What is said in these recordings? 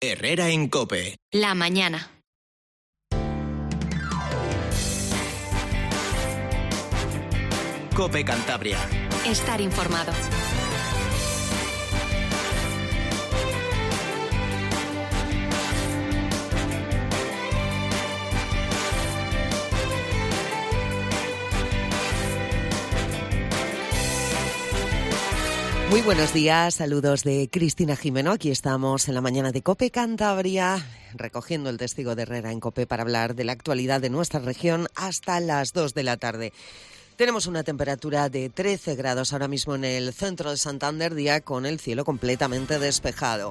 Herrera en COPE. La mañana. COPE Cantabria. Estar informado. Muy buenos días, saludos de Cristina Jimeno. Aquí estamos en la mañana de COPE Cantabria, recogiendo el testigo de Herrera en COPE para hablar de la actualidad de nuestra región hasta las 2 de la tarde. Tenemos una temperatura de 13 grados ahora mismo en el centro de Santander, día con el cielo completamente despejado.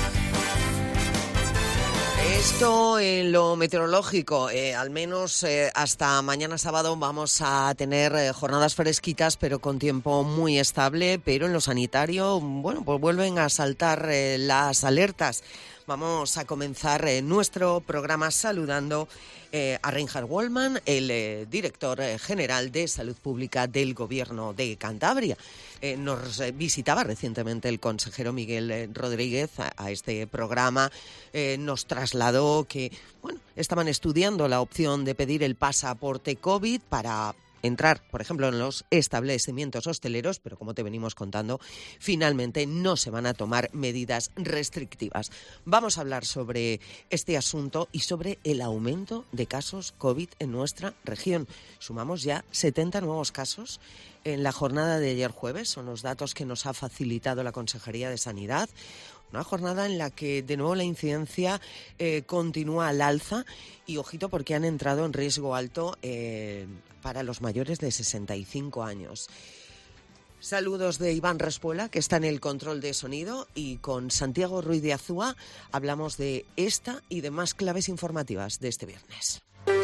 Esto en lo meteorológico, al menos hasta mañana sábado vamos a tener jornadas fresquitas, pero con tiempo muy estable. Pero en lo sanitario, bueno, pues vuelven a saltar las alertas. Vamos a comenzar nuestro programa saludando a Reinhard Waldmann, el director general de Salud Pública del Gobierno de Cantabria. Nos visitaba recientemente el consejero Miguel Rodríguez a este programa. Nos trasladó que, bueno, estaban estudiando la opción de pedir el pasaporte COVID para entrar, por ejemplo, en los establecimientos hosteleros, pero como te venimos contando, finalmente no se van a tomar medidas restrictivas. Vamos a hablar sobre este asunto y sobre el aumento de casos COVID en nuestra región. Sumamos ya 70 nuevos casos en la jornada de ayer jueves, son los datos que nos ha facilitado la Consejería de Sanidad. Una jornada en la que de nuevo la incidencia continúa al alza y ojito porque han entrado en riesgo alto para los mayores de 65 años. Saludos de Iván Respuela, que está en el control de sonido, y con Santiago Ruiz de Azúa hablamos de esta y de más claves informativas de este viernes.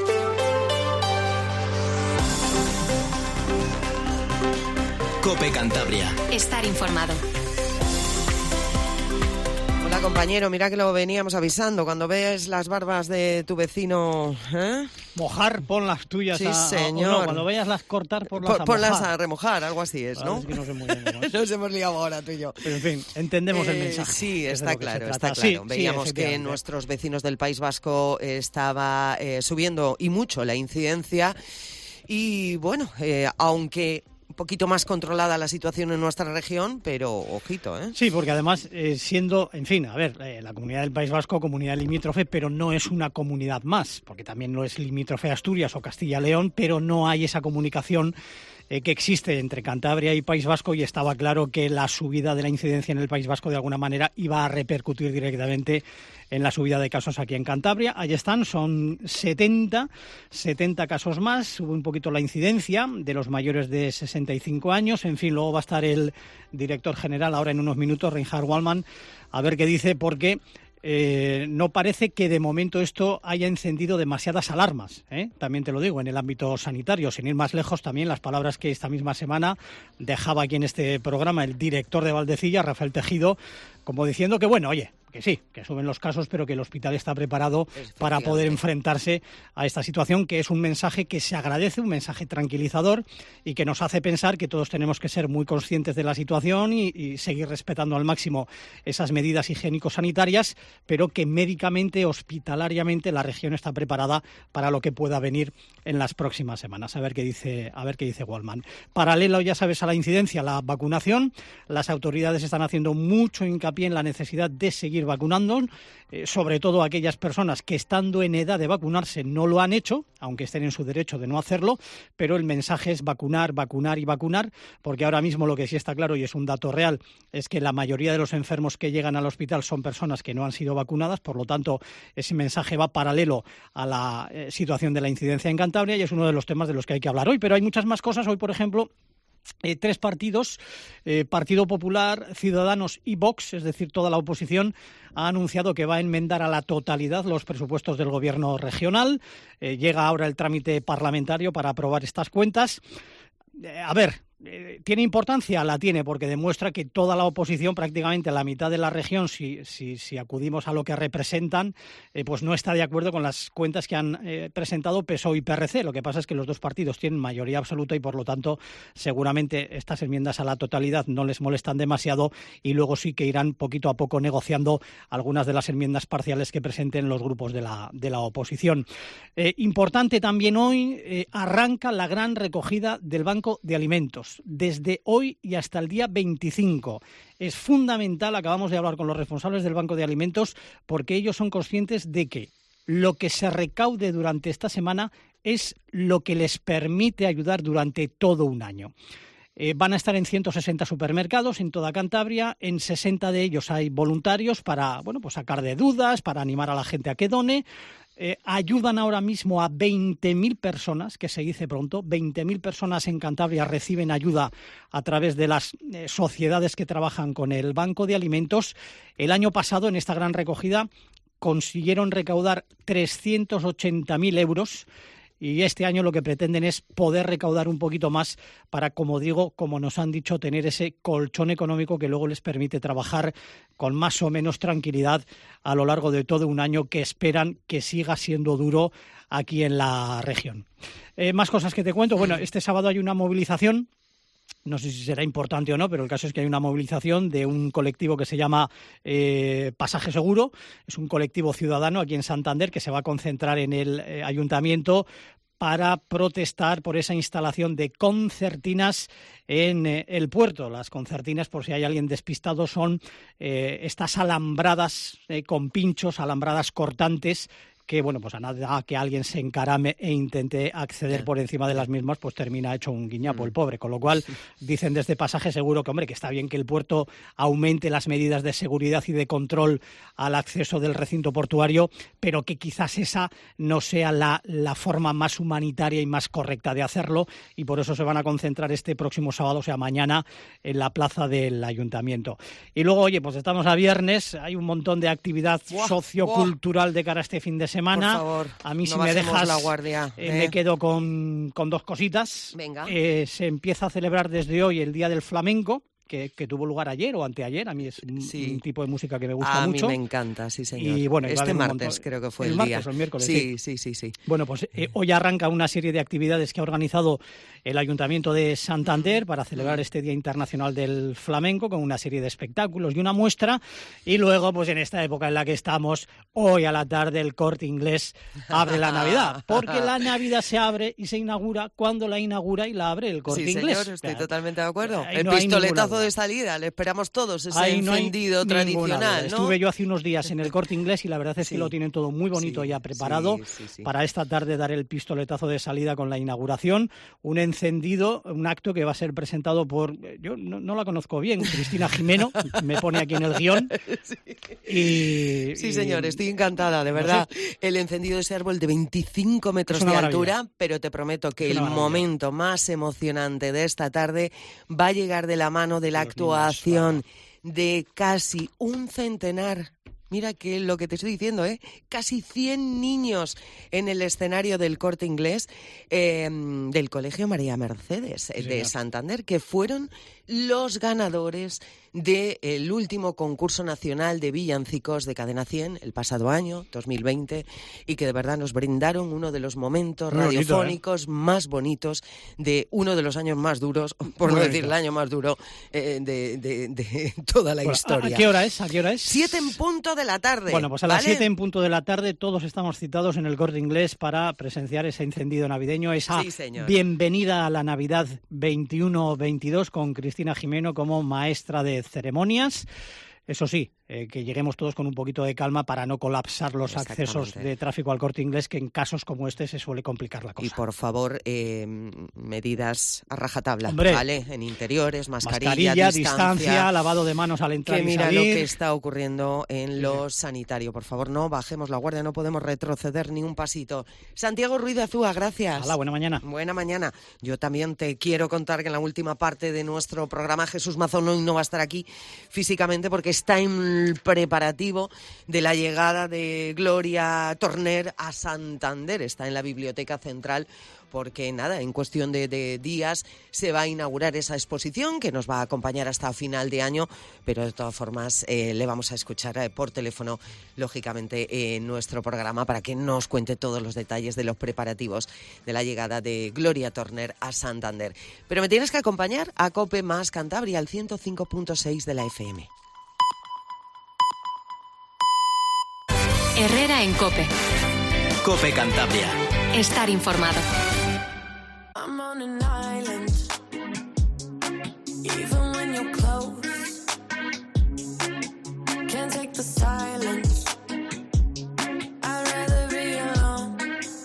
COPE Cantabria. Estar informado. Hola compañero, mira que lo veníamos avisando. Cuando ves las barbas de tu vecino, mojar, pon las tuyas. Sí, señor. No, cuando vayas las cortar, ponlas a remojar, algo así es, ¿no? Es que no sé muy bien, ¿no? Nos hemos liado ahora tú y yo. Pero en fin, entendemos el mensaje. Sí, está claro, está claro. Sí, veíamos que nuestros vecinos del País Vasco estaba subiendo y mucho la incidencia y bueno, aunque un poquito más controlada la situación en nuestra región, pero ojito, ¿eh? Sí, porque además, siendo, en fin, a ver, la comunidad del País Vasco, comunidad limítrofe, pero no es una comunidad más, porque también no es limítrofe Asturias o Castilla y León, pero no hay esa comunicación que existe entre Cantabria y País Vasco, y estaba claro que la subida de la incidencia en el País Vasco de alguna manera iba a repercutir directamente en la subida de casos aquí en Cantabria. Ahí están, son 70 casos más, sube un poquito la incidencia de los mayores de 65 años. En fin, luego va a estar el director general ahora en unos minutos, Reinhard Waldmann, a ver qué dice, porque no parece que de momento esto haya encendido demasiadas alarmas, también te lo digo, en el ámbito sanitario. Sin ir más lejos, también las palabras que esta misma semana dejaba aquí en este programa el director de Valdecilla, Rafael Tejido, como diciendo que, bueno, oye, que sí, que suben los casos, pero que el hospital está preparado para poder enfrentarse a esta situación, que es un mensaje que se agradece, un mensaje tranquilizador y que nos hace pensar que todos tenemos que ser muy conscientes de la situación y seguir respetando al máximo esas medidas higiénico-sanitarias, pero que médicamente, hospitalariamente, la región está preparada para lo que pueda venir en las próximas semanas. A ver qué dice Waldmann. Paralelo, ya sabes, a la incidencia, la vacunación. Las autoridades están haciendo mucho hincapié en la necesidad de seguir vacunando, sobre todo aquellas personas que estando en edad de vacunarse no lo han hecho, aunque estén en su derecho de no hacerlo, pero el mensaje es vacunar, vacunar y vacunar, porque ahora mismo lo que sí está claro, y es un dato real, es que la mayoría de los enfermos que llegan al hospital son personas que no han sido vacunadas. Por lo tanto, ese mensaje va paralelo a la situación de la incidencia en Cantabria, y es uno de los temas de los que hay que hablar hoy. Pero hay muchas más cosas. Hoy, por ejemplo, 3 partidos, Partido Popular, Ciudadanos y Vox, es decir, toda la oposición, ha anunciado que va a enmendar a la totalidad los presupuestos del gobierno regional. Llega ahora el trámite parlamentario para aprobar estas cuentas. A ver, ¿Tiene importancia? La tiene, porque demuestra que toda la oposición, prácticamente la mitad de la región, si acudimos a lo que representan, pues no está de acuerdo con las cuentas que han presentado PSOE y PRC. Lo que pasa es que los dos partidos tienen mayoría absoluta y, por lo tanto, seguramente estas enmiendas a la totalidad no les molestan demasiado y luego sí que irán poquito a poco negociando algunas de las enmiendas parciales que presenten los grupos de la oposición. Importante también hoy, arranca la gran recogida del Banco de Alimentos. Desde hoy y hasta el día 25. Es fundamental, acabamos de hablar con los responsables del Banco de Alimentos, porque ellos son conscientes de que lo que se recaude durante esta semana es lo que les permite ayudar durante todo un año. Van a estar en 160 supermercados en toda Cantabria. En 60 de ellos hay voluntarios para, pues sacar de dudas, para animar a la gente a que done. Ayudan ahora mismo a 20.000 personas, que se dice pronto. 20.000 personas en Cantabria reciben ayuda a través de las sociedades que trabajan con el Banco de Alimentos. El año pasado, en esta gran recogida, consiguieron recaudar 380.000 euros. Y este año lo que pretenden es poder recaudar un poquito más para, como digo, como nos han dicho, tener ese colchón económico que luego les permite trabajar con más o menos tranquilidad a lo largo de todo un año que esperan que siga siendo duro aquí en la región. Más cosas que te cuento. Bueno, este sábado hay una movilización. No sé si será importante o no, pero el caso es que hay una movilización de un colectivo que se llama Pasaje Seguro. Es un colectivo ciudadano aquí en Santander que se va a concentrar en el ayuntamiento para protestar por esa instalación de concertinas en el puerto. Las concertinas, por si hay alguien despistado, son estas alambradas con pinchos, alambradas cortantes, que, pues a nada que alguien se encarame e intente acceder por encima de las mismas, pues termina hecho un guiñapo el pobre. Con lo cual, dicen desde Pasaje Seguro que, que está bien que el puerto aumente las medidas de seguridad y de control al acceso del recinto portuario, pero que quizás esa no sea la forma más humanitaria y más correcta de hacerlo, y por eso se van a concentrar este próximo sábado, o sea, mañana, en la plaza del ayuntamiento. Y luego, pues estamos a viernes, hay un montón de actividad sociocultural de cara a este fin de semana. Por favor, a mí, no si me dejas, la guardia, me quedo con dos cositas. Venga. Se empieza a celebrar desde hoy el Día del Flamenco, que tuvo lugar ayer o anteayer. A mí es un tipo de música que me gusta mucho. A mí me encanta, sí, señor. Y bueno, este martes creo que fue el martes, día. O el miércoles, sí. Bueno, pues hoy arranca una serie de actividades que ha organizado el Ayuntamiento de Santander para celebrar este Día Internacional del Flamenco, con una serie de espectáculos y una muestra. Y luego, pues en esta época en la que estamos, hoy a la tarde el Corte Inglés abre la Navidad, porque la Navidad se abre y se inaugura cuando la inaugura y la abre el Corte Inglés. Sí, señor, estoy totalmente de acuerdo. El no pistoletazo de salida, le esperamos todos, ese encendido tradicional, ¿no? Estuve yo hace unos días en el Corte Inglés y la verdad es que lo tienen todo muy bonito ya preparado para esta tarde dar el pistoletazo de salida con la inauguración. Un encendido, un acto que va a ser presentado por, yo no la conozco bien, Cristina Jimeno, me pone aquí en el guión. Sí, señor, estoy encantada, de verdad. El encendido de ese árbol de 25 metros de altura, pero te prometo que el momento más emocionante de esta tarde va a llegar de la mano de la actuación de casi un centenar. Mira que lo que te estoy diciendo, casi 100 niños en el escenario del Corte Inglés, del Colegio María Mercedes de Santander, que fueron los ganadores del último concurso nacional de villancicos de Cadena 100 el pasado año, 2020, y que de verdad nos brindaron uno de los momentos radiofónicos más bonitos de uno de los años más duros, por no decir el año más duro de toda la historia. ¿A qué hora es? 7 en punto de la tarde. Bueno, pues a las 7 en punto de la tarde todos estamos citados en el Corte Inglés para presenciar ese encendido navideño, esa bienvenida a la Navidad 21-22 con Cristina Jimeno como maestra de ceremonias. Eso sí, que lleguemos todos con un poquito de calma para no colapsar los accesos de tráfico al Corte Inglés, que en casos como este se suele complicar la cosa. Y por favor, medidas a rajatabla, ¿vale? En interiores, mascarilla, distancia, lavado de manos al entrar y salir. Que mira lo que está ocurriendo en lo sanitario. Por favor, no bajemos la guardia, no podemos retroceder ni un pasito. Santiago Ruiz de Azúa, gracias. Hola, buena mañana. Buena mañana. Yo también te quiero contar que en la última parte de nuestro programa Jesús Mazón hoy no va a estar aquí físicamente porque está en el preparativo de la llegada de Gloria Torner a Santander. Está en la Biblioteca Central porque nada, en cuestión de días se va a inaugurar esa exposición que nos va a acompañar hasta final de año, pero de todas formas le vamos a escuchar por teléfono, lógicamente, en nuestro programa para que nos cuente todos los detalles de los preparativos de la llegada de Gloria Turner a Santander. Pero me tienes que acompañar a COPE más Cantabria, al 105.6 de la FM. Herrera en COPE. COPE Cantabria. Estar informado. I'm on an island, even when you're close. Can't take the silence. I'd rather be alone.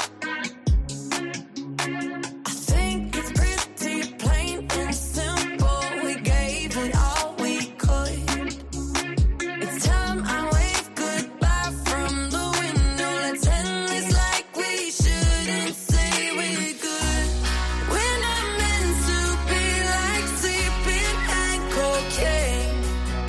I think it's pretty plain and simple. We gave it all we could. It's time I wave goodbye from the window. Let's end this like we shouldn't say we're good. We're not meant to be like sleeping and cocaine.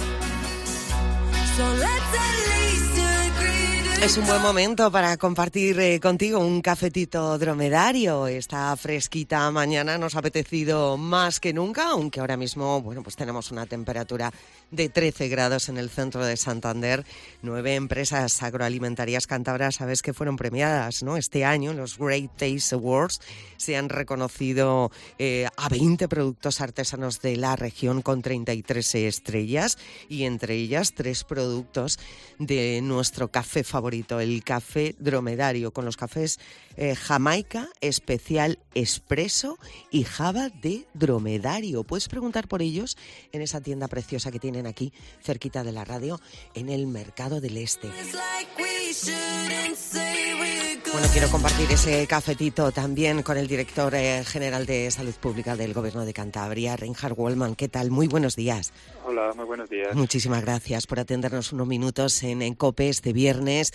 So let's at least agree to Es un buen momento para compartir contigo un cafetito dromedario. Esta fresquita mañana nos ha apetecido más que nunca, aunque ahora mismo, bueno, pues tenemos una temperatura de 13 grados en el centro de Santander. 9 empresas agroalimentarias cántabras, sabes que fueron premiadas, ¿no? Este año en los Great Taste Awards se han reconocido a 20 productos artesanos de la región con 33 estrellas y entre ellas 3 productos de nuestro café favorito, el café dromedario, con los cafés Jamaica, Especial Espresso y Java de Dromedario. Puedes preguntar por ellos en esa tienda preciosa que tienen aquí, cerquita de la radio, en el Mercado del Este. like we shouldn't say we're good. Bueno, quiero compartir ese cafetito también con el director general de Salud Pública del Gobierno de Cantabria, Reinhard Wollmann. ¿Qué tal? Muy buenos días. Hola, muy buenos días. Muchísimas gracias por atendernos unos minutos en COPE este viernes.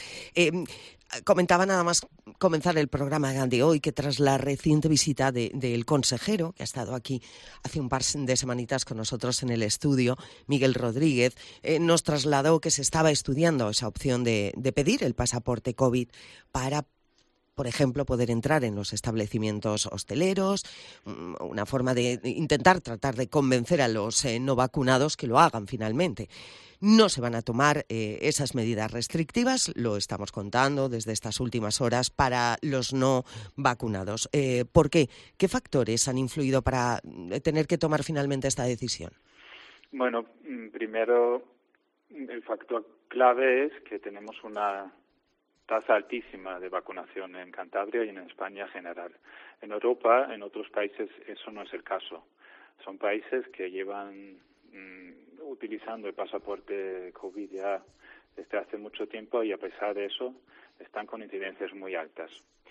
Comentaba nada más comenzar el programa de hoy que tras la reciente visita del consejero, que ha estado aquí hace un par de semanitas con nosotros en el estudio, Miguel Rodríguez, nos trasladó que se estaba estudiando esa opción de pedir el pasaporte COVID para, por ejemplo, poder entrar en los establecimientos hosteleros, una forma de intentar tratar de convencer a los no vacunados que lo hagan finalmente. No se van a tomar esas medidas restrictivas, lo estamos contando desde estas últimas horas, para los no vacunados. ¿Por qué? ¿Qué factores han influido para tener que tomar finalmente esta decisión? Bueno, primero, el factor clave es que tenemos una tasa altísima de vacunación en Cantabria y en España en general. En Europa, en otros países, eso no es el caso. Son países que llevan utilizando el pasaporte COVID ya desde hace mucho tiempo y a pesar de eso están con incidencias muy altas.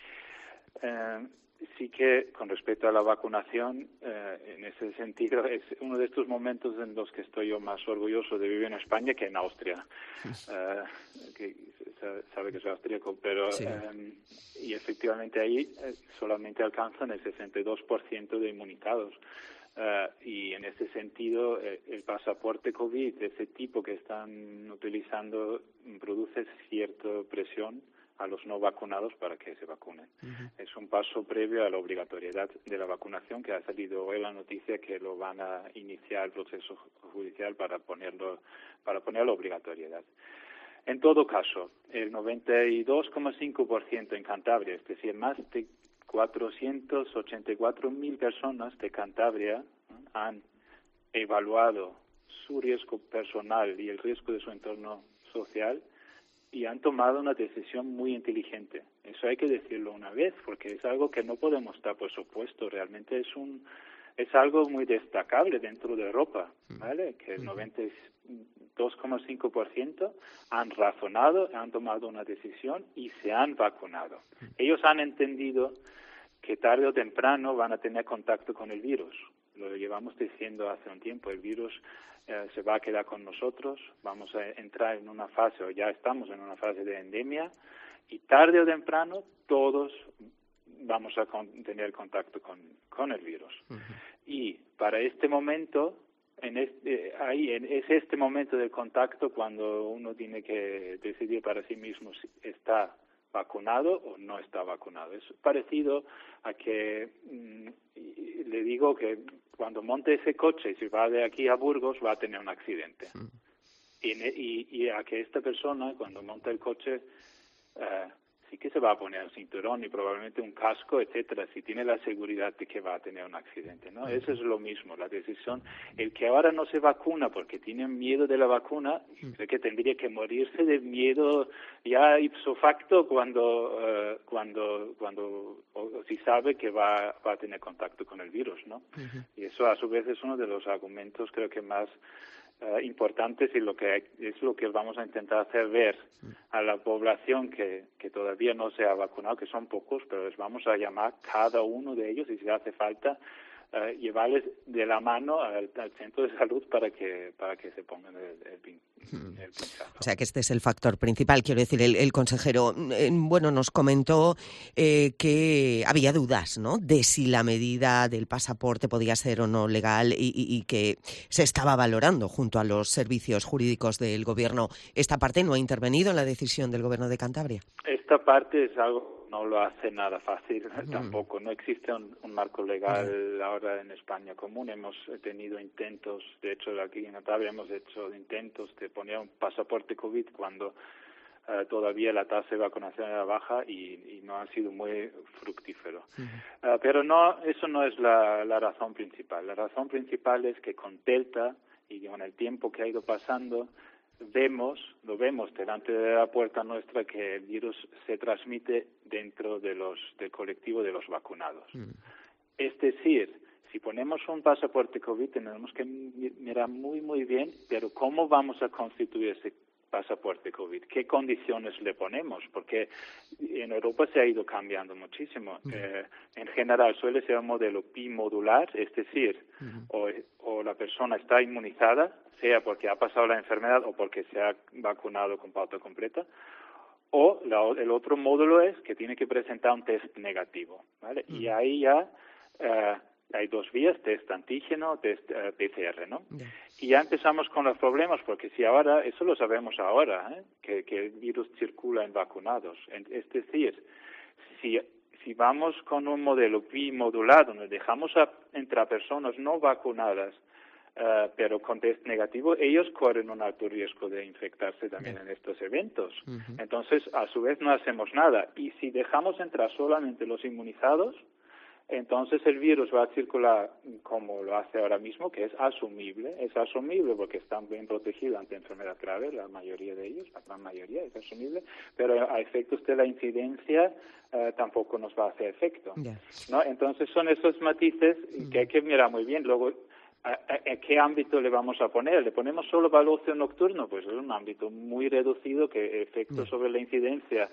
Sí que con respecto a la vacunación, en ese sentido es uno de estos momentos en los que estoy yo más orgulloso de vivir en España que en Austria, que sabe que soy austríaco, pero sí. Y efectivamente ahí solamente alcanzan el 62% de inmunizados. Y en ese sentido el pasaporte COVID de ese tipo que están utilizando produce cierta presión a los no vacunados para que se vacunen. Uh-huh. Es un paso previo a la obligatoriedad de la vacunación, que ha salido hoy la noticia que lo van a iniciar el proceso judicial para poner la obligatoriedad. En todo caso, el 92,5% en Cantabria, es decir, más de 484.000 personas de Cantabria han evaluado su riesgo personal y el riesgo de su entorno social y han tomado una decisión muy inteligente. Eso hay que decirlo una vez, porque es algo que no podemos dar por supuesto. Realmente es algo muy destacable dentro de Europa, ¿vale? Que el 92,5% han razonado, han tomado una decisión y se han vacunado. Ellos han entendido que tarde o temprano van a tener contacto con el virus. Lo llevamos diciendo hace un tiempo. El virus se va a quedar con nosotros, vamos a entrar en una fase, o ya estamos en una fase de endemia, y tarde o temprano todos vamos a tener contacto con el virus. Uh-huh. Y para este momento, es este momento del contacto cuando uno tiene que decidir para sí mismo si está vacunado o no está vacunado. Es parecido a que le digo que cuando monte ese coche y si va de aquí a Burgos va a tener un accidente. Y a que esta persona cuando monta el coche sí que se va a poner un cinturón y probablemente un casco, etcétera, si tiene la seguridad de que va a tener un accidente, ¿no? Eso es lo mismo, la decisión. El que ahora no se vacuna porque tiene miedo de la vacuna, creo que tendría que morirse de miedo ya ipso facto cuando o si sabe que va a tener contacto con el virus, ¿no? Y eso a su vez es uno de los argumentos creo que más importantes y es lo que vamos a intentar hacer ver a la población que todavía no se ha vacunado, que son pocos, pero les vamos a llamar cada uno de ellos y si hace falta llevarles de la mano al centro de salud para que se pongan el pinchazo. O sea que este es el factor principal. Quiero decir, el consejero, nos comentó que había dudas, ¿no?, de si la medida del pasaporte podía ser o no legal y que se estaba valorando junto a los servicios jurídicos del Gobierno. ¿Esta parte no ha intervenido en la decisión del Gobierno de Cantabria? Esta parte es algo no lo hace nada fácil tampoco. No existe un marco legal ahora en España común. Hemos tenido intentos, de hecho aquí en Cantabria hemos hecho intentos de poner un pasaporte COVID cuando todavía la tasa de vacunación era baja y no ha sido muy fructífero. Pero eso no es la razón principal. La razón principal es que con Delta y con el tiempo que ha ido pasando, lo vemos delante de la puerta nuestra que el virus se transmite dentro del colectivo de los vacunados. Es decir, si ponemos un pasaporte COVID tenemos que mirar muy muy bien, pero ¿cómo vamos a constituir ese pasaporte COVID? ¿Qué condiciones le ponemos? Porque en Europa se ha ido cambiando muchísimo. En general suele ser un modelo bimodular, es decir, o la persona está inmunizada, sea porque ha pasado la enfermedad o porque se ha vacunado con pauta completa, o el otro módulo es que tiene que presentar un test negativo, ¿vale? Y ahí ya hay dos vías, test antígeno, test PCR, ¿no? Y ya empezamos con los problemas, porque si ahora, eso lo sabemos ahora, que el virus circula en vacunados. Es decir, si vamos con un modelo bimodular, donde dejamos entrar personas no vacunadas, pero con test negativo, ellos corren un alto riesgo de infectarse también en estos eventos. Entonces, a su vez, no hacemos nada. Y si dejamos entrar solamente los inmunizados, entonces el virus va a circular como lo hace ahora mismo, que es asumible porque están bien protegidos ante enfermedad grave, la mayoría de ellos, la gran mayoría es asumible, pero a efectos de la incidencia tampoco nos va a hacer efecto, ¿no? Entonces son esos matices que hay que mirar muy bien. Luego, ¿a qué ámbito le vamos a poner? ¿Le ponemos solo para el ocio nocturno? Pues es un ámbito muy reducido que efecto sobre la incidencia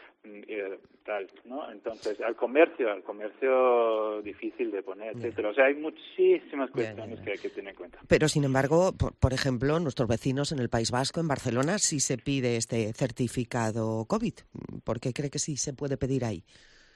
tal, ¿no? Entonces, al comercio difícil de poner, etcétera. O sea, hay muchísimas cuestiones que hay que tener en cuenta. Pero, sin embargo, por ejemplo, nuestros vecinos en el País Vasco, en Barcelona, sí se pide este certificado COVID. ¿Por qué cree que sí se puede pedir ahí?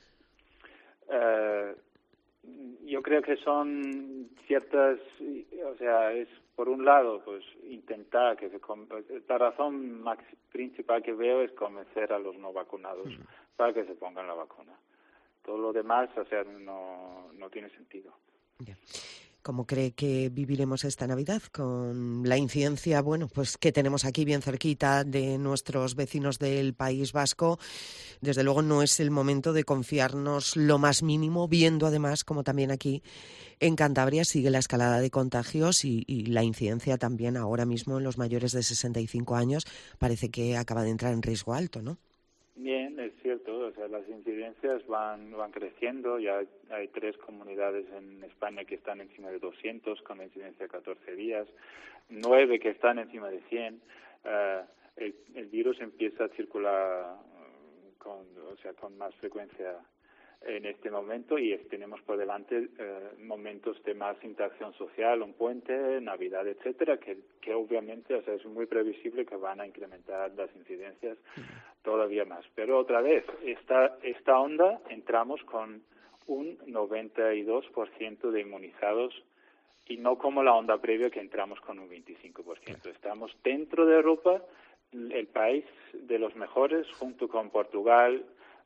Yo creo que son ciertas, o sea, es por un lado, pues intentar la razón principal que veo es convencer a los no vacunados para que se pongan la vacuna. Todo lo demás, o sea, no tiene sentido. ¿Cómo cree que viviremos esta Navidad? Con la incidencia, pues que tenemos aquí bien cerquita de nuestros vecinos del País Vasco. Desde luego no es el momento de confiarnos lo más mínimo, viendo además como también aquí en Cantabria sigue la escalada de contagios y la incidencia también ahora mismo en los mayores de 65 años parece que acaba de entrar en riesgo alto, ¿no? Bien, es cierto, o sea, las incidencias van creciendo, ya hay 3 comunidades en España que están encima de 200 con la incidencia de 14 días, 9 que están encima de 100, el virus empieza a circular con más frecuencia en este momento y tenemos por delante momentos de más interacción social, un puente, Navidad, etcétera, que obviamente, o sea, es muy previsible que van a incrementar las incidencias todavía más. Pero otra vez, esta onda entramos con un 92% de inmunizados y no como la onda previa que entramos con un 25%. Estamos dentro de Europa, el país de los mejores, junto con Portugal,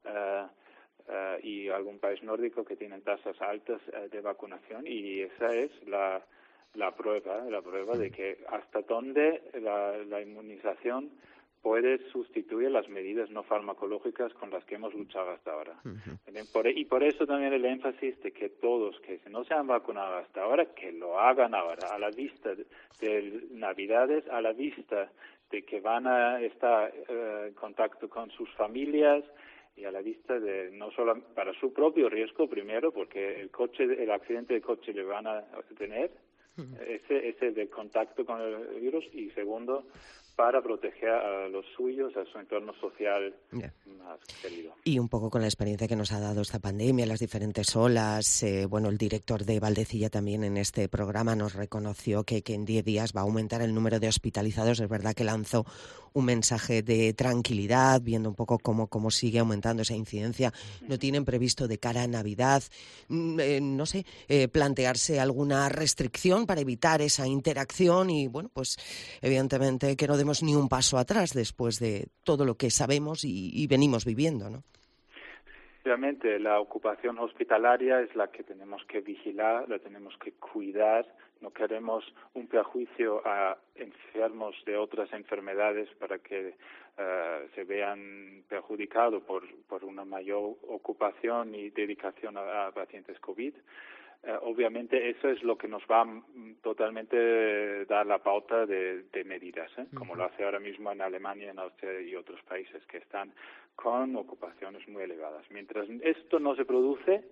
y algún país nórdico que tienen tasas altas de vacunación, y esa es la prueba de que hasta dónde la inmunización puede sustituir las medidas no farmacológicas con las que hemos luchado hasta ahora. Y por eso también el énfasis de que todos que no se han vacunado hasta ahora, que lo hagan ahora, a la vista de Navidades, a la vista de que van a estar en contacto con sus familias, y a la vista de no solo para su propio riesgo primero, porque el accidente de coche le van a tener, ese de contacto con el virus, y segundo, para proteger a los suyos, a su entorno social más querido. Y un poco con la experiencia que nos ha dado esta pandemia, las diferentes olas. El director de Valdecilla también en este programa nos reconoció que en 10 días va a aumentar el número de hospitalizados. Es verdad que lanzó un mensaje de tranquilidad, viendo un poco cómo sigue aumentando esa incidencia. ¿No tienen previsto de cara a Navidad, plantearse alguna restricción para evitar esa interacción? Y bueno, pues evidentemente que no demos ni un paso atrás después de todo lo que sabemos y venimos viviendo, ¿no? Obviamente la ocupación hospitalaria es la que tenemos que vigilar, la tenemos que cuidar. No queremos un perjuicio a enfermos de otras enfermedades para que se vean perjudicados por una mayor ocupación y dedicación a pacientes COVID. Obviamente eso es lo que nos va a totalmente dar la pauta de medidas, como lo hace ahora mismo en Alemania, en Austria y otros países que están con ocupaciones muy elevadas. Mientras esto no se produce,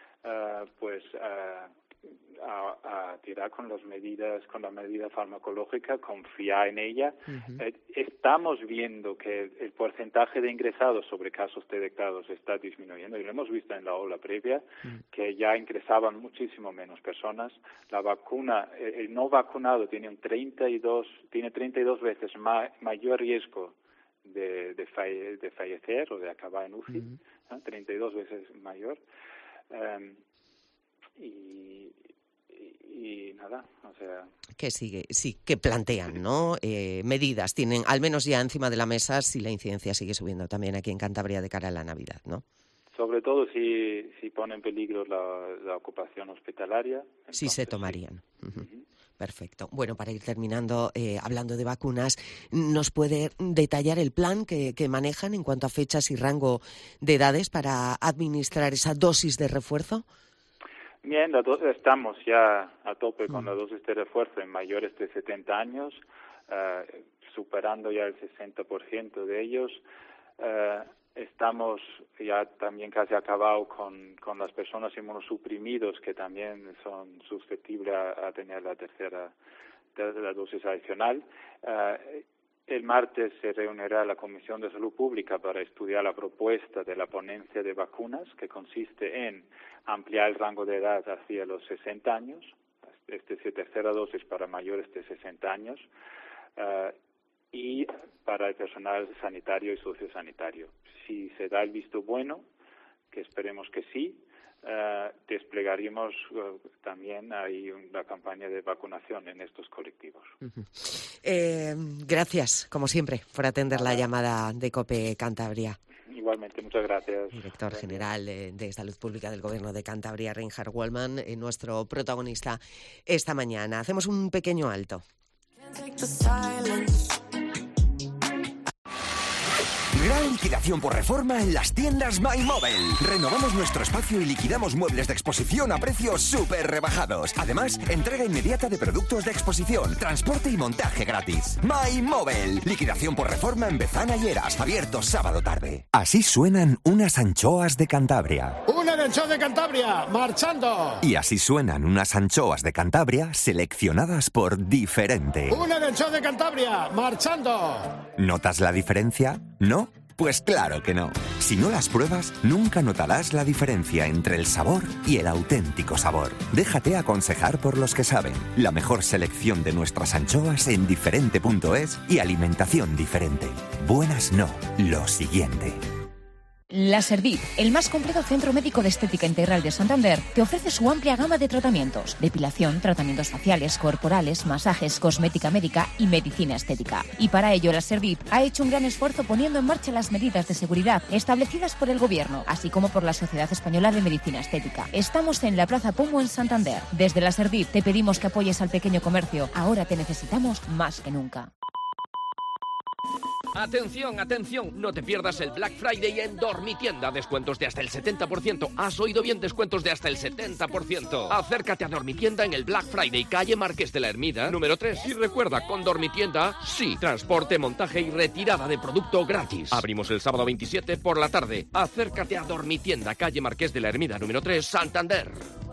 a tirar con las medidas, con la medida farmacológica, confiar en ella. Estamos viendo que el porcentaje de ingresados sobre casos detectados está disminuyendo, y lo hemos visto en la ola previa, que ya ingresaban muchísimo menos personas. La vacuna, el no vacunado tiene 32 veces mayor riesgo de fallecer o de acabar en UCI, 32 veces mayor. Y nada, o sea... que plantean, ¿no? Medidas, tienen al menos ya encima de la mesa si la incidencia sigue subiendo también aquí en Cantabria de cara a la Navidad, ¿no? Sobre todo si pone en peligro la ocupación hospitalaria. Sí se tomarían. Perfecto. Bueno, para ir terminando, hablando de vacunas, ¿nos puede detallar el plan que manejan en cuanto a fechas y rango de edades para administrar esa dosis de refuerzo? Bien, estamos ya a tope con la dosis de refuerzo en mayores de 70 años, superando ya el 60% de ellos. Estamos ya también casi acabados con las personas inmunosuprimidos, que también son susceptibles a tener la dosis adicional. El martes se reunirá la Comisión de Salud Pública para estudiar la propuesta de la ponencia de vacunas, que consiste en ampliar el rango de edad hacia los 60 años, es decir, tercera dosis para mayores de 60 años, y para el personal sanitario y sociosanitario. Si se da el visto bueno, que esperemos que sí, desplegaremos también ahí la campaña de vacunación en estos colectivos. Gracias, como siempre, por atender la llamada de COPE Cantabria. Igualmente, muchas gracias. Director general de Salud Pública del Gobierno de Cantabria, Reinhard Wallmann, nuestro protagonista esta mañana. Hacemos un pequeño alto. Gran liquidación por reforma en las tiendas MyMobile. Renovamos nuestro espacio y liquidamos muebles de exposición a precios súper rebajados. Además, entrega inmediata de productos de exposición, transporte y montaje gratis. MyMobile. Liquidación por reforma en Bezana y Eras. Abierto sábado tarde. Así suenan unas anchoas de Cantabria. ¡Una anchoa de Cantabria! ¡Marchando! Y así suenan unas anchoas de Cantabria seleccionadas por Diferente. ¡Una anchoa de Cantabria! ¡Marchando! ¿Notas la diferencia? ¿No? Pues claro que no. Si no las pruebas, nunca notarás la diferencia entre el sabor y el auténtico sabor. Déjate aconsejar por los que saben. La mejor selección de nuestras anchoas en diferente.es y alimentación diferente. Buenas no, lo siguiente. Laservip, el más completo centro médico de estética integral de Santander, te ofrece su amplia gama de tratamientos: depilación, tratamientos faciales, corporales, masajes, cosmética médica y medicina estética. Y para ello, Laservip ha hecho un gran esfuerzo poniendo en marcha las medidas de seguridad establecidas por el Gobierno, así como por la Sociedad Española de Medicina Estética. Estamos en la Plaza Pomo en Santander. Desde Laservip te pedimos que apoyes al pequeño comercio. Ahora te necesitamos más que nunca. Atención, atención, no te pierdas el Black Friday en Dormitienda. Descuentos de hasta el 70%. ¿Has oído bien? Descuentos de hasta el 70%. Acércate a Dormitienda en el Black Friday, calle Marqués de la Ermida, número 3. Y recuerda, con Dormitienda, sí, transporte, montaje y retirada de producto gratis. Abrimos el sábado 27 por la tarde. Acércate a Dormitienda, calle Marqués de la Ermida, número 3, Santander.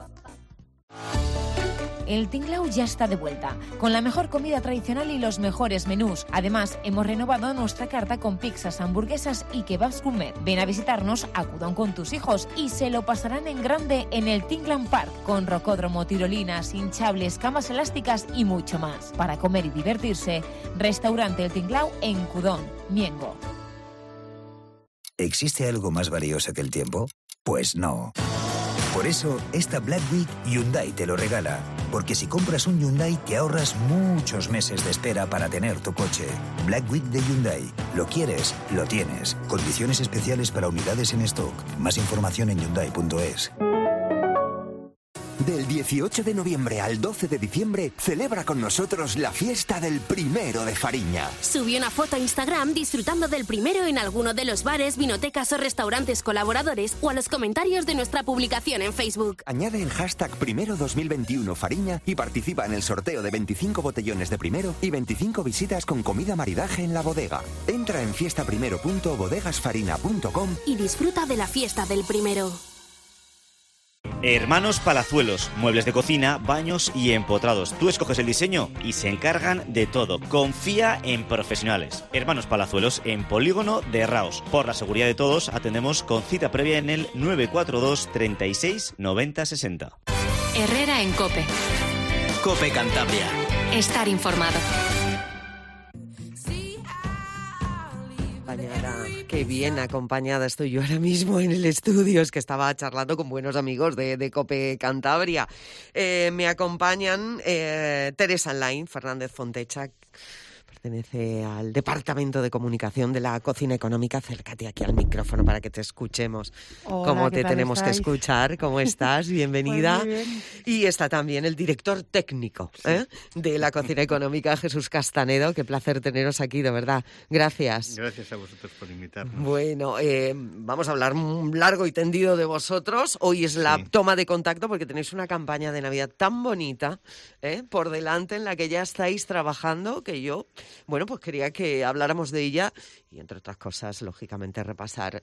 El Tinglao ya está de vuelta, con la mejor comida tradicional y los mejores menús. Además, hemos renovado nuestra carta con pizzas, hamburguesas y kebabs gourmet. Ven a visitarnos a Cudón con tus hijos y se lo pasarán en grande en el Tinglan Park, con rocódromo, tirolinas, hinchables, camas elásticas y mucho más. Para comer y divertirse, restaurante El Tinglao en Cudón, Miengo. ¿Existe algo más valioso que el tiempo? Pues no. Por eso, esta Black Week Hyundai te lo regala. Porque si compras un Hyundai, te ahorras muchos meses de espera para tener tu coche. Black Week de Hyundai. Lo quieres, lo tienes. Condiciones especiales para unidades en stock. Más información en Hyundai.es. Del 18 de noviembre al 12 de diciembre, celebra con nosotros la fiesta del primero de Fariña. Subí una foto a Instagram disfrutando del primero en alguno de los bares, vinotecas o restaurantes colaboradores o a los comentarios de nuestra publicación en Facebook. Añade el hashtag Primero 2021 Fariña y participa en el sorteo de 25 botellones de primero y 25 visitas con comida maridaje en la bodega. Entra en fiestaprimero.bodegasfarina.com y disfruta de la fiesta del primero. Hermanos Palazuelos, muebles de cocina, baños y empotrados. Tú escoges el diseño y se encargan de todo. Confía en profesionales. Hermanos Palazuelos en Polígono de Raos. Por la seguridad de todos, atendemos con cita previa en el 942 36 90 60. Herrera en COPE. COPE Cantabria. Estar informado. Qué bien acompañada estoy yo ahora mismo en el estudio. Es que estaba charlando con buenos amigos de COPE Cantabria. Me acompañan Teresa Lain Fernández Fontecha, pertenece al Departamento de Comunicación de la Cocina Económica. Acércate aquí al micrófono para que te escuchemos. Hola, cómo ¿qué te tal tenemos estáis? que escuchar. ¿Cómo estás? Bienvenida. Pues muy bien. Y está también el director técnico de la Cocina Económica, Jesús Castanedo. Qué placer teneros aquí, de verdad. Gracias. Gracias a vosotros por invitarnos. Bueno, vamos a hablar largo y tendido de vosotros. Hoy es la toma de contacto porque tenéis una campaña de Navidad tan bonita por delante en la que ya estáis trabajando, que yo, bueno, pues quería que habláramos de ella y, entre otras cosas, lógicamente repasar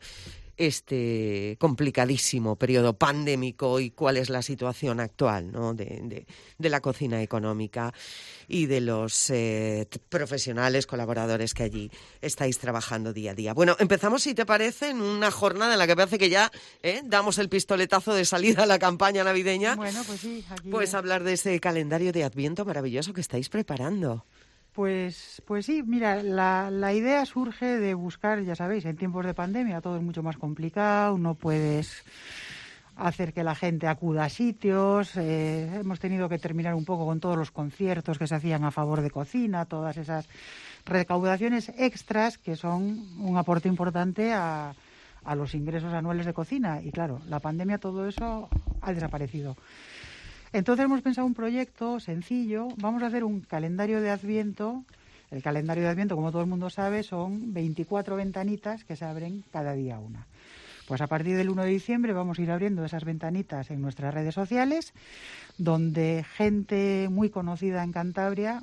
este complicadísimo periodo pandémico y cuál es la situación actual, ¿no?, de la cocina económica y de los profesionales, colaboradores que allí estáis trabajando día a día. Bueno, empezamos, si te parece, en una jornada en la que parece que ya damos el pistoletazo de salida a la campaña navideña. Bueno, pues sí. Aquí pues hablar de ese calendario de Adviento maravilloso que estáis preparando. Pues sí, mira, la idea surge de buscar, ya sabéis, en tiempos de pandemia todo es mucho más complicado, no puedes hacer que la gente acuda a sitios, hemos tenido que terminar un poco con todos los conciertos que se hacían a favor de cocina, todas esas recaudaciones extras que son un aporte importante a los ingresos anuales de cocina. Y claro, la pandemia, todo eso ha desaparecido. Entonces hemos pensado un proyecto sencillo. Vamos a hacer un calendario de Adviento. El calendario de Adviento, como todo el mundo sabe, son 24 ventanitas que se abren cada día una. Pues a partir del 1 de diciembre vamos a ir abriendo esas ventanitas en nuestras redes sociales, donde gente muy conocida en Cantabria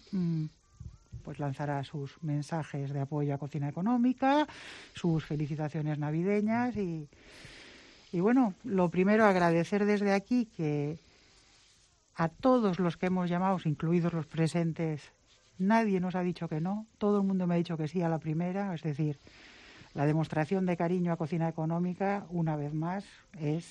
pues lanzará sus mensajes de apoyo a Cocina Económica, sus felicitaciones navideñas y bueno, lo primero, agradecer desde aquí que a todos los que hemos llamado, incluidos los presentes, nadie nos ha dicho que no, todo el mundo me ha dicho que sí a la primera, es decir, la demostración de cariño a Cocina Económica, una vez más, es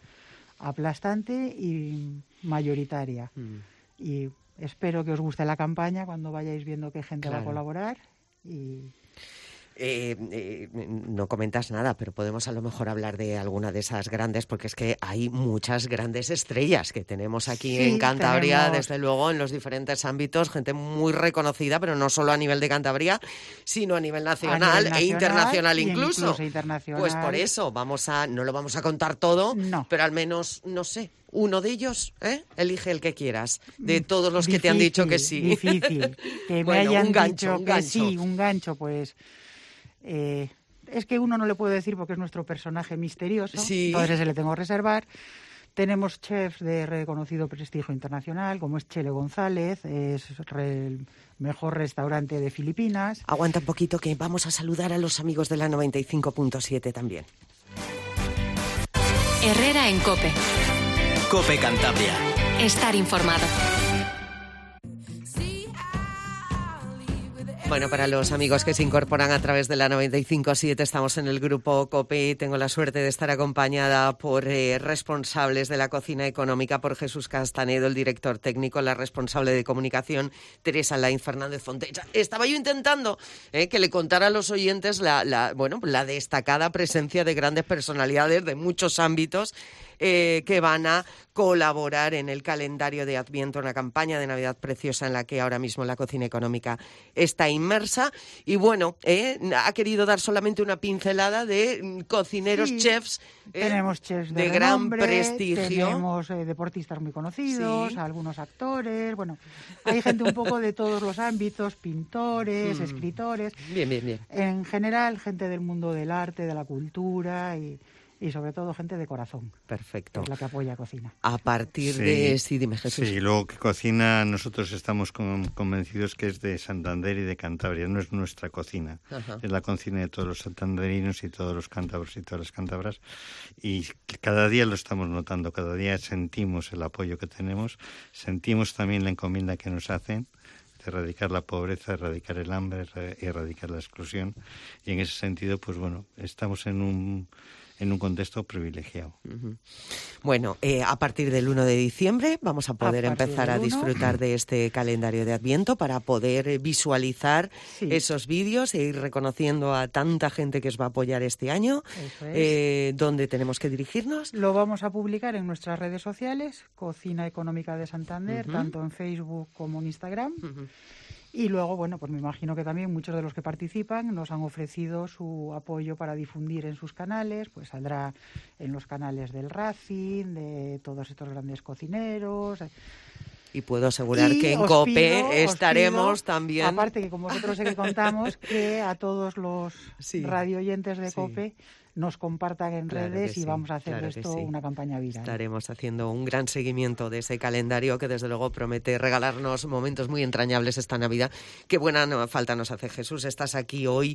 aplastante y mayoritaria. Y espero que os guste la campaña cuando vayáis viendo qué gente va a colaborar y... no comentas nada, pero podemos a lo mejor hablar de alguna de esas grandes, porque es que hay muchas grandes estrellas que tenemos aquí en Cantabria, desde luego, en los diferentes ámbitos, gente muy reconocida, pero no solo a nivel de Cantabria, sino a nivel nacional, e internacional incluso. Internacional. Pues por eso, no lo vamos a contar todo, pero al menos, no sé, uno de ellos, elige el que quieras, de todos los que te han dicho que sí. Difícil, que me hayan dicho que sí, un gancho, pues... es que uno no le puedo decir porque es nuestro personaje misterioso, entonces se le tengo que reservar. Tenemos chefs de reconocido prestigio internacional, como es Chele González, es el mejor restaurante de Filipinas. Aguanta un poquito que vamos a saludar a los amigos de la 95.7 también. Herrera en COPE. COPE Cantabria. Estar informado. Bueno, para los amigos que se incorporan a través de la 95.7, estamos en el grupo COPE y tengo la suerte de estar acompañada por responsables de la cocina económica, por Jesús Castanedo, el director técnico, la responsable de comunicación, Teresa Lainz Fernández Fontecha. Estaba yo intentando que le contara a los oyentes la destacada presencia de grandes personalidades de muchos ámbitos que van a colaborar en el calendario de Adviento, una campaña de Navidad preciosa en la que ahora mismo la cocina económica está inmersa. Y bueno, ha querido dar solamente una pincelada de cocineros, chefs. Tenemos chefs de gran renombre, prestigio. Tenemos deportistas muy conocidos, algunos actores. Bueno, hay gente un poco de todos los ámbitos, pintores, escritores. Bien. En general, gente del mundo del arte, de la cultura y sobre todo gente de corazón. Perfecto. Que es la que apoya Cocina. A partir de... Sí, dime, Jesús. Sí, luego que Cocina, nosotros estamos convencidos que es de Santander y de Cantabria, no es nuestra cocina. Ajá. Es la cocina de todos los santanderinos y todos los cántabros y todas las cántabras. Y cada día lo estamos notando, cada día sentimos el apoyo que tenemos, sentimos también la encomienda que nos hacen de erradicar la pobreza, erradicar el hambre, erradicar la exclusión. Y en ese sentido, pues bueno, estamos en un contexto privilegiado. Uh-huh. Bueno, a partir del 1 de diciembre vamos a poder empezar a disfrutar de este calendario de Adviento para poder visualizar esos vídeos e ir reconociendo a tanta gente que os va a apoyar este año. Eso es. ¿Dónde tenemos que dirigirnos? Lo vamos a publicar en nuestras redes sociales, Cocina Económica de Santander, tanto en Facebook como en Instagram. Y luego, bueno, pues me imagino que también muchos de los que participan nos han ofrecido su apoyo para difundir en sus canales, pues saldrá en los canales del Racing, de todos estos grandes cocineros. Y puedo asegurar que en COPE estaremos también. Aparte que con vosotros sé que contamos, que a todos los radio oyentes de COPE nos compartan en redes y vamos a hacer de esto una campaña viral. Estaremos haciendo un gran seguimiento de ese calendario que desde luego promete regalarnos momentos muy entrañables esta Navidad. Qué buena falta nos hace, Jesús. Estás aquí hoy.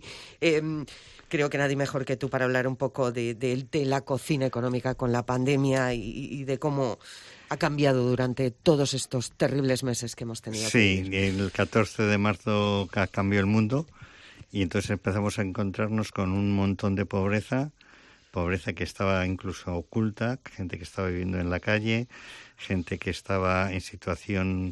Creo que nadie mejor que tú para hablar un poco de la cocina económica con la pandemia y de cómo ha cambiado durante todos estos terribles meses que hemos tenido. Sí, el 14 de marzo cambió el mundo. Y entonces empezamos a encontrarnos con un montón de pobreza que estaba incluso oculta, gente que estaba viviendo en la calle, gente que estaba en situaciones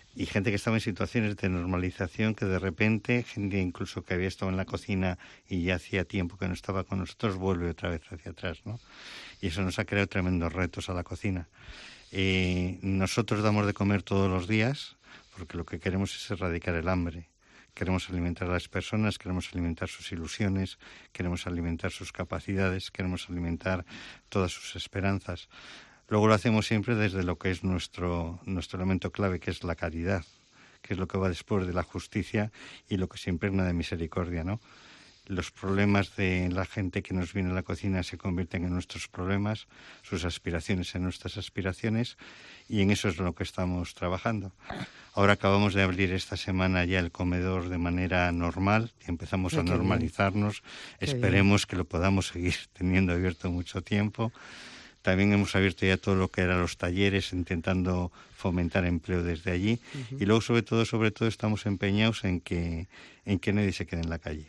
de normalización que de repente, gente incluso que había estado en la cocina y ya hacía tiempo que no estaba con nosotros, vuelve otra vez hacia atrás, ¿no? Y eso nos ha creado tremendos retos a la cocina. Nosotros damos de comer todos los días porque lo que queremos es erradicar el hambre. Queremos alimentar a las personas, queremos alimentar sus ilusiones, queremos alimentar sus capacidades, queremos alimentar todas sus esperanzas. Luego lo hacemos siempre desde lo que es nuestro elemento clave, que es la caridad, que es lo que va después de la justicia y lo que se impregna de misericordia, ¿no? Los problemas de la gente que nos viene a la cocina se convierten en nuestros problemas, sus aspiraciones en nuestras aspiraciones, y en eso es lo que estamos trabajando. Ahora acabamos de abrir esta semana ya el comedor de manera normal, y empezamos a normalizarnos. Esperemos que lo podamos seguir teniendo abierto mucho tiempo. También hemos abierto ya todo lo que eran los talleres, intentando fomentar empleo desde allí. Y luego, sobre todo, estamos empeñados en que nadie se quede en la calle.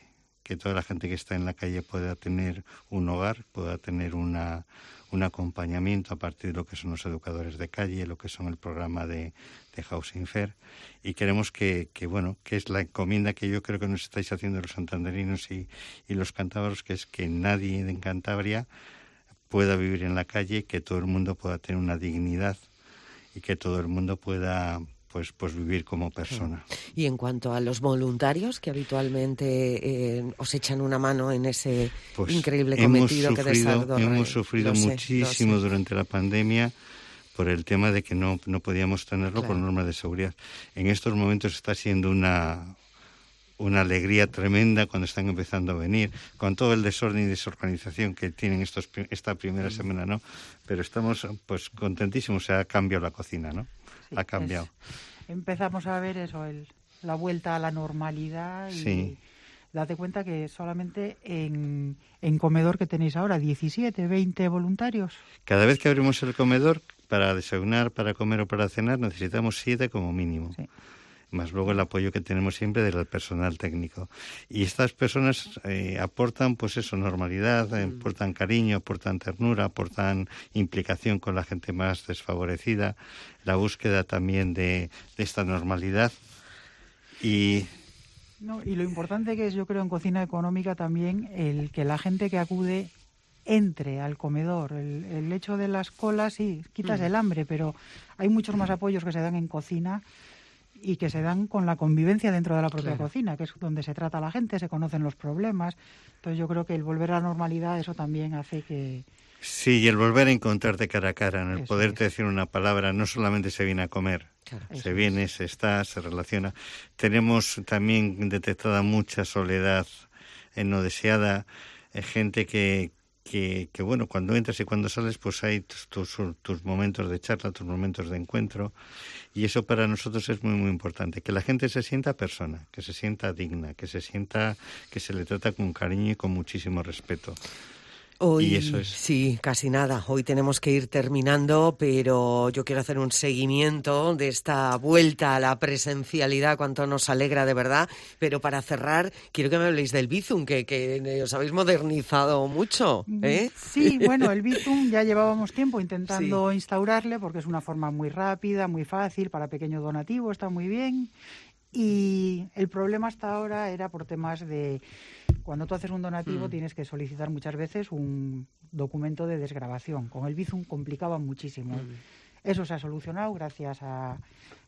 que toda la gente que está en la calle pueda tener un hogar, pueda tener un acompañamiento a partir de lo que son los educadores de calle, lo que son el programa de Housing Fair, y queremos que es la encomienda que yo creo que nos estáis haciendo los santanderinos y los cántabros, que es que nadie en Cantabria pueda vivir en la calle, que todo el mundo pueda tener una dignidad y que todo el mundo pueda pues vivir como persona. Y en cuanto a los voluntarios que habitualmente os echan una mano en ese increíble cometido que desarrolla. Hemos sufrido muchísimo durante la pandemia por el tema de que no podíamos tenerlo por normas de seguridad. En estos momentos está siendo una alegría tremenda cuando están empezando a venir, con todo el desorden y desorganización que tienen esta primera semana, ¿no? Pero estamos pues contentísimos, o sea, ha cambiado la cocina, ¿no? Sí, ha cambiado. Empezamos a ver eso, la vuelta a la normalidad y date cuenta que solamente en comedor que tenéis ahora, 17, 20 voluntarios. Cada vez que abrimos el comedor, para desayunar, para comer o para cenar, necesitamos 7 como mínimo. Sí. Más luego el apoyo que tenemos siempre del personal técnico. Y estas personas aportan, pues eso, normalidad, aportan cariño, aportan ternura, aportan implicación con la gente más desfavorecida, la búsqueda también de esta normalidad. Y lo importante que es, yo creo, en cocina económica también, el que la gente que acude entre al comedor. El hecho de las colas, sí, quitas el hambre, pero hay muchos más apoyos que se dan en cocina y que se dan con la convivencia dentro de la propia cocina, que es donde se trata a la gente, se conocen los problemas. Entonces yo creo que el volver a la normalidad, eso también hace que... Sí, y el volver a encontrarte cara a cara, en el poderte decir una palabra, no solamente se viene a comer, se viene, se está, se relaciona. Tenemos también detectada mucha soledad no deseada, gente que bueno, cuando entras y cuando sales, pues hay tus momentos de charla, tus momentos de encuentro, y eso para nosotros es muy, muy importante, que la gente se sienta persona, que se sienta digna, que se sienta que se le trata con cariño y con muchísimo respeto. Hoy, y eso es. Sí, casi nada. Hoy tenemos que ir terminando, pero yo quiero hacer un seguimiento de esta vuelta a la presencialidad, cuánto nos alegra de verdad. Pero para cerrar, quiero que me habléis del Bizum, que os habéis modernizado mucho, ¿eh? Sí, bueno, el Bizum ya llevábamos tiempo intentando instaurarle, porque es una forma muy rápida, muy fácil, para pequeño donativo, está muy bien. Y el problema hasta ahora era por temas de... Cuando tú haces un donativo tienes que solicitar muchas veces un documento de desgravación. Con el Bizum complicaba muchísimo. Eso se ha solucionado gracias a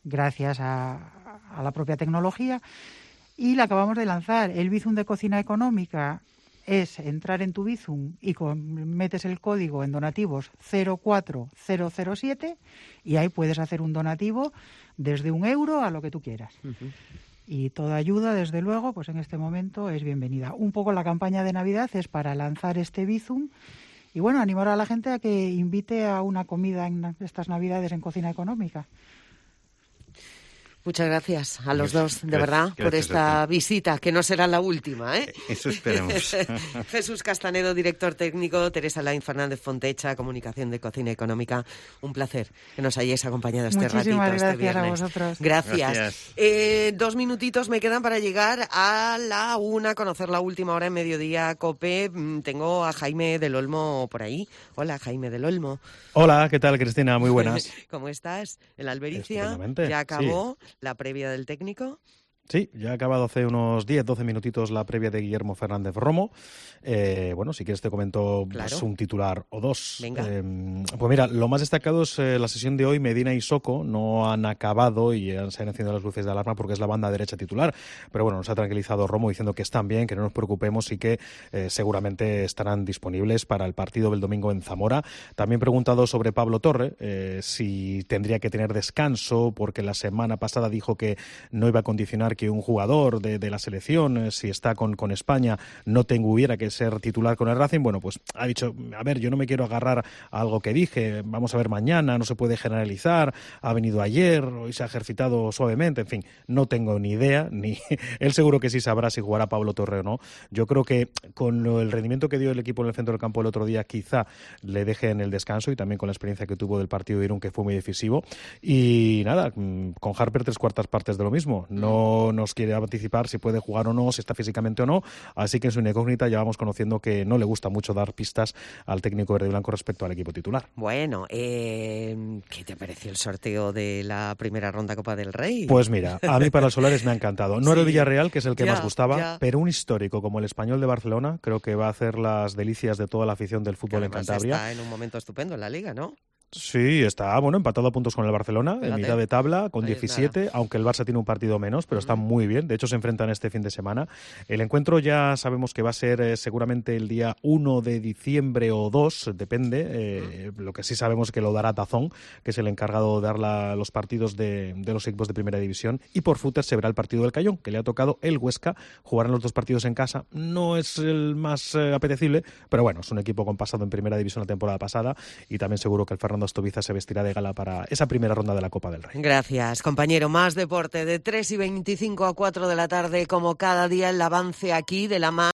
la propia tecnología y la acabamos de lanzar. El Bizum de cocina económica es entrar en tu Bizum y metes el código en donativos 04007 y ahí puedes hacer un donativo desde €1 a lo que tú quieras. Y toda ayuda, desde luego, pues en este momento es bienvenida. Un poco la campaña de Navidad es para lanzar este Bizum y, bueno, animar a la gente a que invite a una comida en estas Navidades en cocina económica. Muchas gracias a los dos, de verdad, por esta visita, que no será la última, ¿eh? Eso esperemos. Jesús Castanedo, director técnico, Teresa Laín Fernández Fontecha, comunicación de cocina económica. Un placer que nos hayáis acompañado este ratito, gracias este viernes. A vosotros. Gracias. 2 minutitos me quedan para llegar a la 1, conocer la última hora en Mediodía COPE. Tengo a Jaime del Olmo por ahí. Hola, Jaime del Olmo. Hola, ¿qué tal, Cristina? Muy buenas. ¿Cómo estás? En la Albericia ya acabó la previa del técnico. Sí, ya ha acabado hace unos 10-12 minutitos la previa de Guillermo Fernández Romo. Bueno, si quieres te comento pues, un titular o dos. Venga. Pues mira, lo más destacado es la sesión de hoy. Medina y Soko no han acabado y se han encendido las luces de alarma porque es la banda derecha titular. Pero bueno, nos ha tranquilizado Romo diciendo que están bien, que no nos preocupemos y que seguramente estarán disponibles para el partido del domingo en Zamora. También preguntado sobre Pablo Torre, si tendría que tener descanso porque la semana pasada dijo que no iba a condicionar que un jugador de la selección, si está con España, no hubiera que ser titular con el Racing. Bueno, pues ha dicho, a ver, yo no me quiero agarrar a algo que dije, vamos a ver mañana, no se puede generalizar, ha venido ayer, hoy se ha ejercitado suavemente, en fin, no tengo ni idea, ni él seguro que sí sabrá si jugará Pablo Torre o no. Yo creo que con el rendimiento que dio el equipo en el centro del campo el otro día, quizá le deje en el descanso y también con la experiencia que tuvo del partido de Irún, que fue muy decisivo. Y nada, con Harper 3/4 partes de lo mismo. No tampoco nos quiere anticipar si puede jugar o no, si está físicamente o no, así que en su incógnita ya vamos conociendo que no le gusta mucho dar pistas al técnico verde y blanco respecto al equipo titular. Bueno, ¿qué te pareció el sorteo de la primera ronda Copa del Rey? Pues mira, a mí para el Solares me ha encantado. No era el Villarreal, que es el que más gustaba, pero un histórico como el Español de Barcelona creo que va a hacer las delicias de toda la afición del fútbol en Cantabria. Está en un momento estupendo en la Liga, ¿no? Sí, está empatado a puntos con el Barcelona, Fíjate. en mitad de tabla, con Ahí 17, aunque el Barça tiene un partido menos, pero está muy bien. De hecho, se enfrentan este fin de semana. El encuentro ya sabemos que va a ser seguramente el día 1 de diciembre o 2, depende. Lo que sí sabemos es que lo dará DAZN, que es el encargado de dar los partidos de los equipos de Primera División. Y por fútbol se verá el partido del Cayón, que le ha tocado el Huesca. Jugarán los dos partidos en casa. No es el más apetecible, pero bueno, es un equipo con pasado en Primera División la temporada pasada y también seguro que el Fernando Astoviza se vestirá de gala para esa primera ronda de la Copa del Rey. Gracias, compañero. Más deporte de 3:25 a 4 de la tarde, como cada día, el avance aquí de la mano